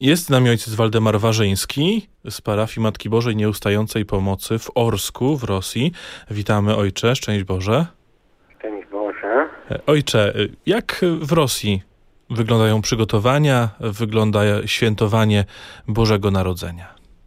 Jest z nami ojciec Waldemar Warzyński z parafii Matki Bożej Nieustającej Pomocy w Orsku w Rosji. Witamy, ojcze, szczęść Boże. Szczęść Boże. Ojcze, jak w Rosji wyglądają przygotowania, wygląda świętowanie Bożego Narodzenia?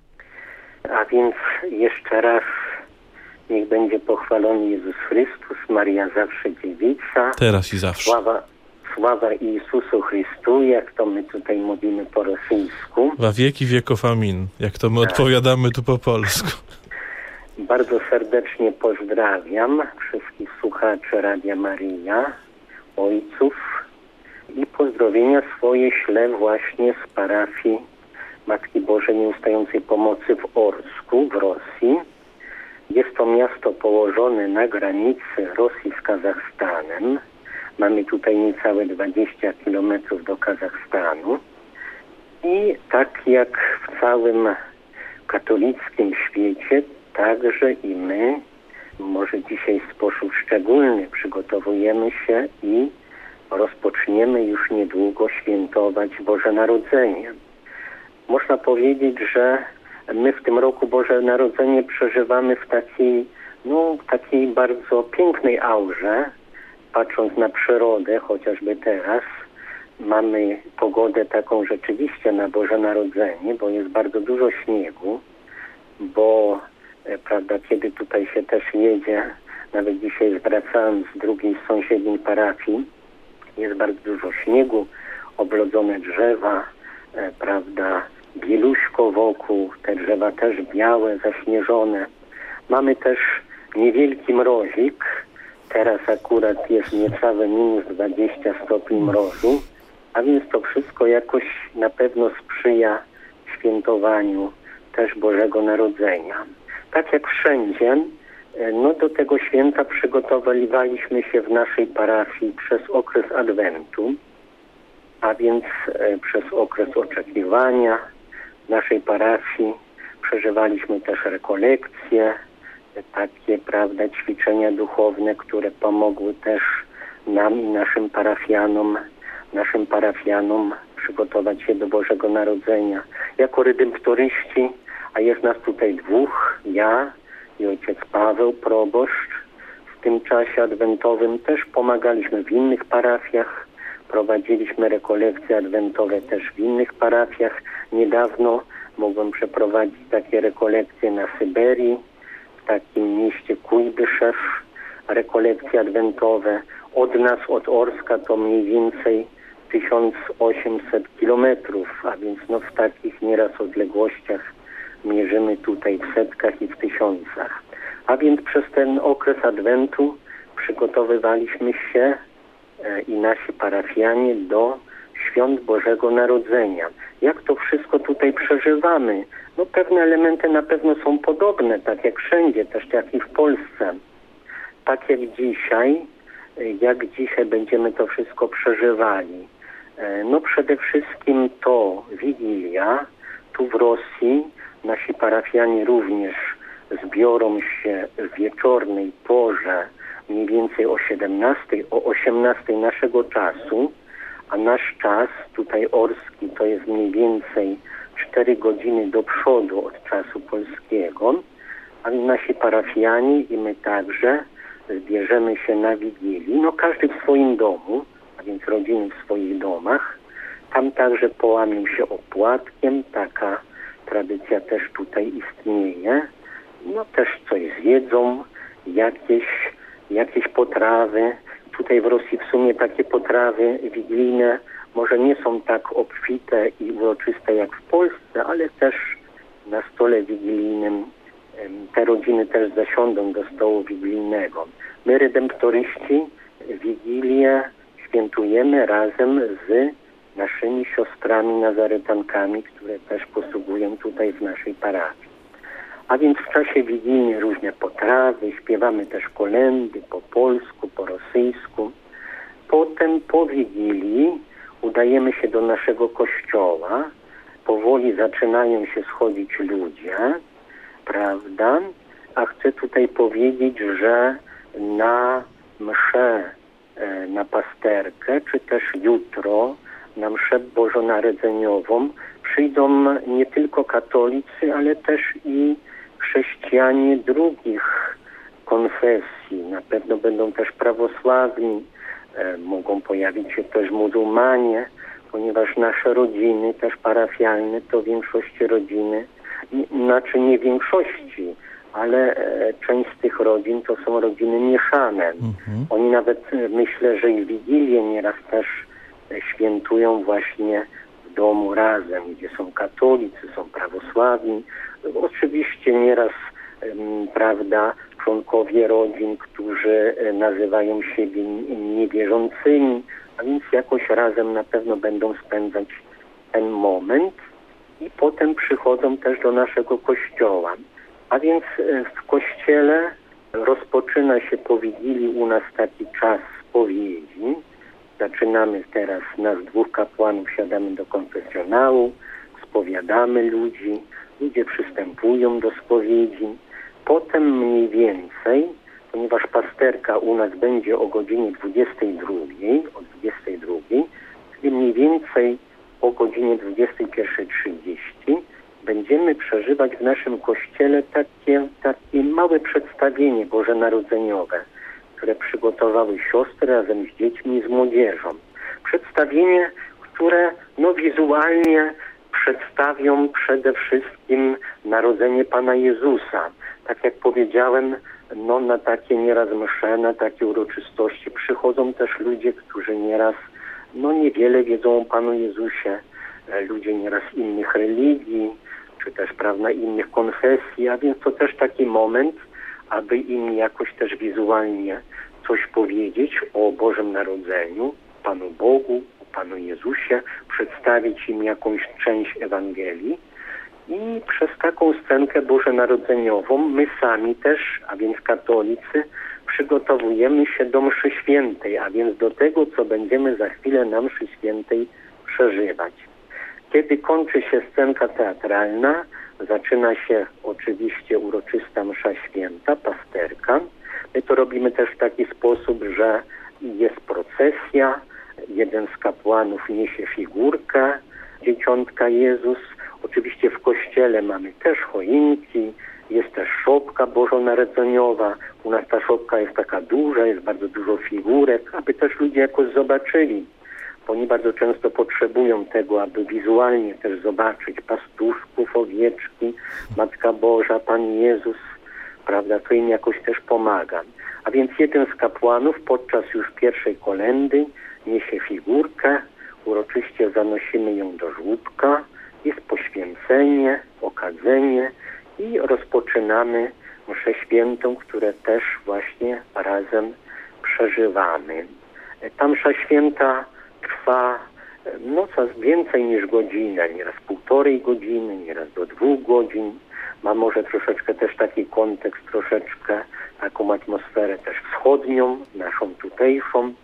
A więc jeszcze raz niech będzie pochwalony Jezus Chrystus, Maria zawsze dziewica. Teraz i zawsze. Sława Jezusu Chrystu, jak to my tutaj mówimy po rosyjsku. Wa wieki wieków amin, jak to my odpowiadamy tu po polsku. Bardzo serdecznie pozdrawiam wszystkich słuchaczy Radia Maryja, ojców i pozdrowienia swoje ślę właśnie z parafii Matki Bożej Nieustającej Pomocy w Orsku w Rosji. Jest to miasto położone na granicy Rosji z Kazachstanem. Mamy tutaj niecałe 20 kilometrów do Kazachstanu. I tak jak w całym katolickim świecie, także i my, może dzisiaj w sposób szczególny, przygotowujemy się i rozpoczniemy już niedługo świętować Boże Narodzenie. Można powiedzieć, że my w tym roku Boże Narodzenie przeżywamy w takiej bardzo pięknej aurze. Patrząc na przyrodę, chociażby teraz, mamy pogodę taką rzeczywiście na Boże Narodzenie, bo jest bardzo dużo śniegu, bo kiedy tutaj się też jedzie, nawet dzisiaj wracałem z drugiej sąsiedniej parafii, jest bardzo dużo śniegu, oblodzone drzewa, bieluśko wokół, te drzewa też białe, zaśnieżone. Mamy też niewielki mrozik. Teraz akurat jest niecałe minus 20 stopni mrozu, a więc to wszystko jakoś na pewno sprzyja świętowaniu też Bożego Narodzenia. Tak jak wszędzie, do tego święta przygotowywaliśmy się w naszej parafii przez okres Adwentu, a więc przez okres oczekiwania w naszej parafii przeżywaliśmy też rekolekcje, takie, ćwiczenia duchowne, które pomogły też nam i naszym parafianom przygotować się do Bożego Narodzenia. Jako redemptoryści, a jest nas tutaj dwóch, ja i ojciec Paweł, proboszcz, w tym czasie adwentowym też pomagaliśmy w innych parafiach, prowadziliśmy rekolekcje adwentowe też w innych parafiach. Niedawno mogłem przeprowadzić takie rekolekcje na Syberii, w takim mieście Kujbyszew, rekolekcje adwentowe. Od nas, od Orska, to mniej więcej 1800 kilometrów, a więc w takich nieraz odległościach mierzymy tutaj w setkach i w tysiącach. A więc przez ten okres Adwentu przygotowywaliśmy się i nasi parafianie do świąt Bożego Narodzenia. Jak to wszystko tutaj przeżywamy? Pewne elementy na pewno są podobne, tak jak wszędzie, też jak i w Polsce. Tak jak dzisiaj będziemy to wszystko przeżywali. Przede wszystkim to Wigilia. Tu w Rosji nasi parafianie również zbiorą się w wieczornej porze, mniej więcej o 17, o 18 naszego czasu, a nasz czas tutaj orski to jest mniej więcej 4 godziny do przodu od czasu polskiego, a nasi parafianie i my także zbierzemy się na Wigilii, każdy w swoim domu, a więc rodziny w swoich domach. Tam także połamią się opłatkiem, taka tradycja też tutaj istnieje. Też coś zjedzą, jakieś potrawy. Tutaj w Rosji w sumie takie potrawy wigilijne może nie są tak obfite i uroczyste jak w Polsce, ale też na stole wigilijnym te rodziny też zasiądą do stołu wigilijnego. My, redemptoryści, Wigilię świętujemy razem z naszymi siostrami nazaretankami, które też posługują tutaj w naszej parafii. A więc w czasie Wigilii różne potrawy, śpiewamy też kolędy po polsku, po rosyjsku. Potem po Wigilii udajemy się do naszego kościoła. Powoli zaczynają się schodzić ludzie, prawda? A chcę tutaj powiedzieć, że na mszę na pasterkę, czy też jutro na mszę bożonarodzeniową przyjdą nie tylko katolicy, ale też i chrześcijanie drugich konfesji. Na pewno będą też prawosławni, mogą pojawić się też muzułmanie, ponieważ nasze rodziny, też parafialne, to w większości rodziny, znaczy nie większości, ale część z tych rodzin to są rodziny mieszane. Oni nawet, myślę, że i Wigilię nieraz też świętują właśnie w domu razem, gdzie są katolicy, są prawosławni. Oczywiście nieraz, prawda, członkowie rodzin, którzy nazywają siebie niewierzącymi, a więc jakoś razem na pewno będą spędzać ten moment i potem przychodzą też do naszego kościoła. A więc w kościele rozpoczyna się po Wigilii u nas taki czas spowiedzi. Zaczynamy teraz, nas 2 kapłanów, siadamy do konfesjonału, spowiadamy ludzi, ludzie przystępują do spowiedzi. Potem mniej więcej, ponieważ pasterka u nas będzie o godzinie 22, czyli mniej więcej o godzinie 21:30 będziemy przeżywać w naszym kościele takie małe przedstawienie bożonarodzeniowe, które przygotowały siostry razem z dziećmi i z młodzieżą. Przedstawienie, które wizualnie przedstawią przede wszystkim narodzenie Pana Jezusa. Tak jak powiedziałem, na takie nieraz msze, na takie uroczystości przychodzą też ludzie, którzy nieraz niewiele wiedzą o Panu Jezusie. Ludzie nieraz innych religii, czy też innych konfesji, a więc to też taki moment, aby im jakoś też wizualnie coś powiedzieć o Bożym Narodzeniu, Panu Bogu, o Panu Jezusie, przedstawić im jakąś część Ewangelii. I przez taką scenkę bożonarodzeniową my sami też, a więc katolicy, przygotowujemy się do mszy świętej, a więc do tego, co będziemy za chwilę na mszy świętej przeżywać. Kiedy kończy się scenka teatralna, zaczyna się oczywiście uroczysta msza święta, pasterka. My to robimy też w taki sposób, że jest procesja, jeden z kapłanów niesie figurkę Dzieciątka Jezus. Oczywiście w kościele mamy też choinki, jest też szopka bożonarodzeniowa. U nas ta szopka jest taka duża, jest bardzo dużo figurek, aby też ludzie jakoś zobaczyli. Oni bardzo często potrzebują tego, aby wizualnie też zobaczyć pastuszków, owieczki, Matka Boża, Pan Jezus, prawda, to im jakoś też pomaga. A więc jeden z kapłanów podczas już pierwszej kolędy niesie figurkę, uroczyście zanosimy ją do żłóbka, jest poświęcenie, okadzenie i rozpoczynamy mszę świętą, które też właśnie razem przeżywamy. Ta msza święta trwa coraz więcej niż godzinę, nieraz 1,5 godziny, nieraz do 2 godzin. Ma może troszeczkę też taki kontekst, troszeczkę taką atmosferę też wschodnią, naszą tutejszą.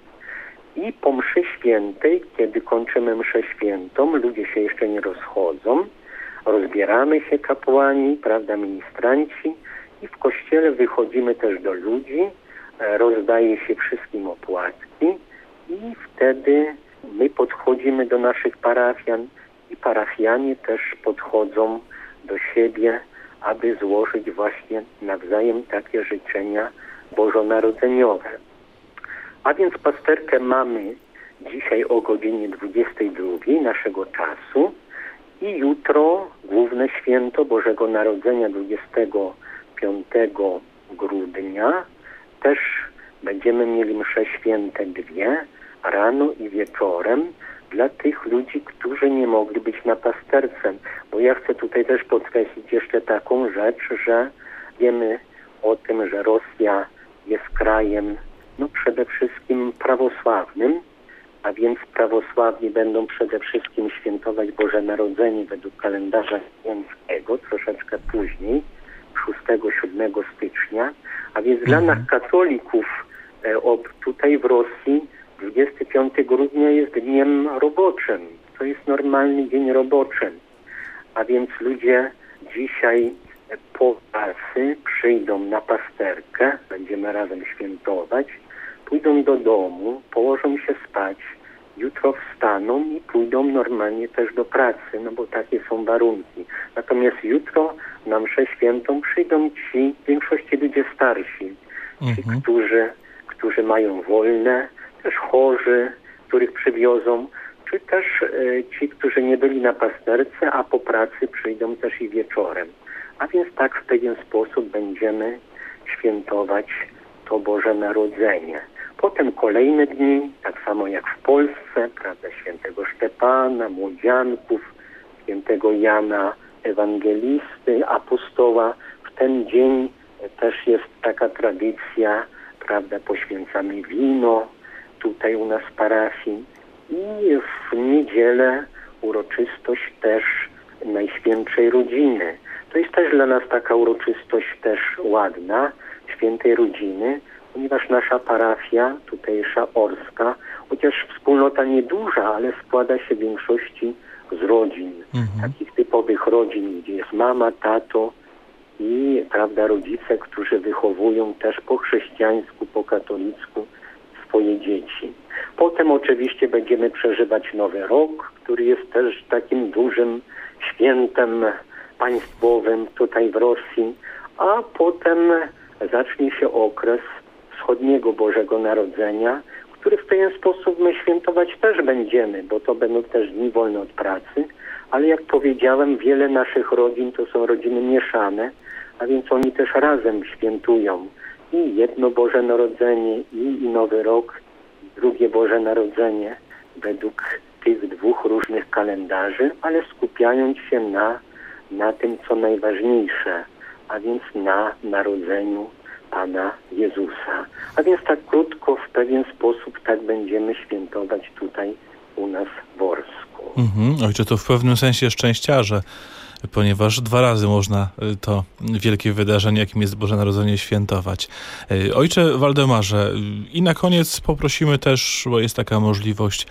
I po mszy świętej, kiedy kończymy mszę świętą, ludzie się jeszcze nie rozchodzą, rozbieramy się kapłani, prawda, ministranci i w kościele wychodzimy też do ludzi, rozdaje się wszystkim opłatki i wtedy my podchodzimy do naszych parafian i parafianie też podchodzą do siebie, aby złożyć właśnie nawzajem takie życzenia bożonarodzeniowe. A więc pasterkę mamy dzisiaj o godzinie 22 naszego czasu i jutro główne święto Bożego Narodzenia 25 grudnia też będziemy mieli msze święte 2 rano i wieczorem dla tych ludzi, którzy nie mogli być na pasterce. Bo ja chcę tutaj też podkreślić jeszcze taką rzecz, że wiemy o tym, że Rosja jest krajem przede wszystkim prawosławnym, a więc prawosławni będą przede wszystkim świętować Boże Narodzenie według kalendarza rzymskiego, troszeczkę później, 6-7 stycznia, a więc dla nas katolików tutaj w Rosji 25 grudnia jest dniem roboczym. To jest normalny dzień roboczy. A więc ludzie dzisiaj po pracy przyjdą na pasterkę, będziemy razem świętować, pójdą do domu, położą się spać, jutro wstaną i pójdą normalnie też do pracy, no bo takie są warunki. Natomiast jutro na mszę świętą przyjdą ci, w większości ludzie starsi, ci, którzy mają wolne, też chorzy, których przywiozą, czy też ci, którzy nie byli na pasterce, a po pracy przyjdą też i wieczorem. A więc tak w pewien sposób będziemy świętować to Boże Narodzenie. Potem kolejne dni, tak samo jak w Polsce, prawda, świętego Szczepana, młodzianków, świętego Jana Ewangelisty, apostoła. W ten dzień też jest taka tradycja, prawda, poświęcamy wino tutaj u nas w parafii. I w niedzielę uroczystość też Najświętszej Rodziny. To jest też dla nas taka uroczystość też ładna, Świętej Rodziny, ponieważ nasza parafia tutejsza Orska, chociaż wspólnota nieduża, ale składa się w większości z rodzin, takich typowych rodzin, gdzie jest mama, tato i, prawda, rodzice, którzy wychowują też po chrześcijańsku, po katolicku swoje dzieci. Potem oczywiście będziemy przeżywać Nowy Rok, który jest też takim dużym świętem państwowym tutaj w Rosji, a potem zacznie się okres wschodniego Bożego Narodzenia, który w pewien sposób my świętować też będziemy, bo to będą też dni wolne od pracy, ale jak powiedziałem, wiele naszych rodzin to są rodziny mieszane, a więc oni też razem świętują i jedno Boże Narodzenie i Nowy Rok, drugie Boże Narodzenie według tych dwóch różnych kalendarzy, ale skupiając się na tym, co najważniejsze, a więc na narodzeniu Pana Jezusa. A więc tak krótko, w pewien sposób tak będziemy świętować tutaj u nas w Orsku. Ojcze, to w pewnym sensie szczęściarze, ponieważ 2 razy można to wielkie wydarzenie, jakim jest Boże Narodzenie, świętować. Ojcze Waldemarze, i na koniec poprosimy też, bo jest taka możliwość,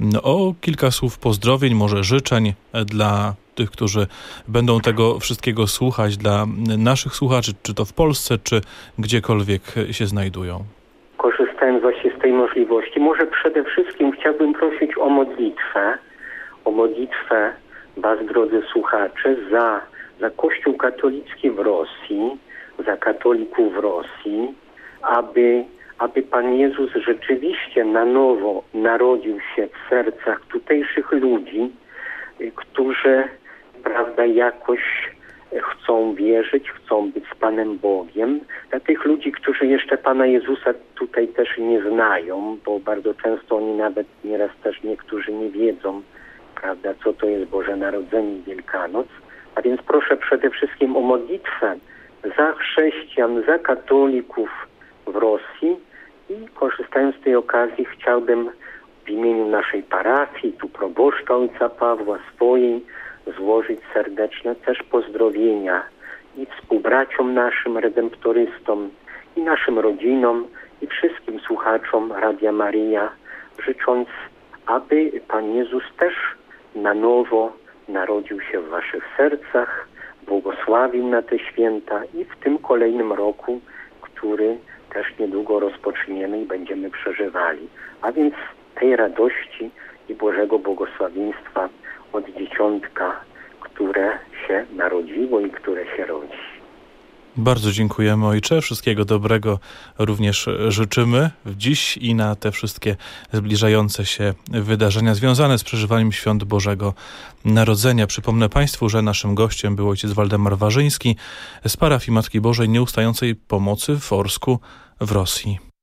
o kilka słów pozdrowień, może życzeń dla tych, którzy będą tego wszystkiego słuchać, dla naszych słuchaczy, czy to w Polsce, czy gdziekolwiek się znajdują. Korzystając właśnie z tej możliwości, może przede wszystkim chciałbym prosić o modlitwę Was, drodzy słuchacze, za Kościół katolicki w Rosji, za katolików w Rosji, aby Pan Jezus rzeczywiście na nowo narodził się w sercach tutejszych ludzi, którzy, prawda, jakoś chcą wierzyć, chcą być z Panem Bogiem. Dla tych ludzi, którzy jeszcze Pana Jezusa tutaj też nie znają, bo bardzo często oni nawet nieraz też niektórzy nie wiedzą, prawda, co to jest Boże Narodzenie i Wielkanoc. A więc proszę przede wszystkim o modlitwę za chrześcijan, za katolików w Rosji i korzystając z tej okazji chciałbym w imieniu naszej parafii, tu proboszcza ojca Pawła, swojej, złożyć serdeczne też pozdrowienia i współbraciom naszym redemptorystom, i naszym rodzinom, i wszystkim słuchaczom Radia Maryja, życząc, aby Pan Jezus też na nowo narodził się w waszych sercach, błogosławił na te święta i w tym kolejnym roku, który też niedługo rozpoczniemy i będziemy przeżywali. A więc tej radości i Bożego błogosławieństwa od dzieciątka, które się narodziło i które się rodzi. Bardzo dziękujemy, Ojcze. Wszystkiego dobrego również życzymy dziś i na te wszystkie zbliżające się wydarzenia związane z przeżywaniem świąt Bożego Narodzenia. Przypomnę Państwu, że naszym gościem był ojciec Waldemar Warzyński z parafii Matki Bożej Nieustającej Pomocy w Orsku w Rosji.